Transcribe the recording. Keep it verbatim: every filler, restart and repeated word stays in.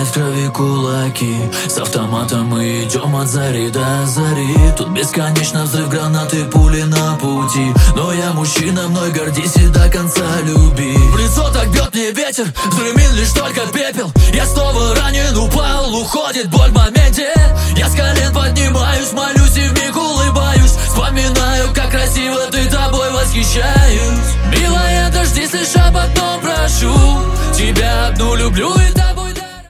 сжимает в крови кулаки. С автоматом мы идем от зари до зари. Тут бесконечно взрыв гранаты, пули на пути. Но я мужчина, мной гордись и до конца люби. В лицо так бьет мне ветер, взрывен лишь только пепел. Я снова ранен, упал, уходит боль в моменте. Я с колен поднимаюсь, молюсь и вмиг улыбаюсь. Вспоминаю, как красиво ты тобой восхищаюсь. Милая, дождись, лишь об одном прошу. Тебя одну люблю и тобой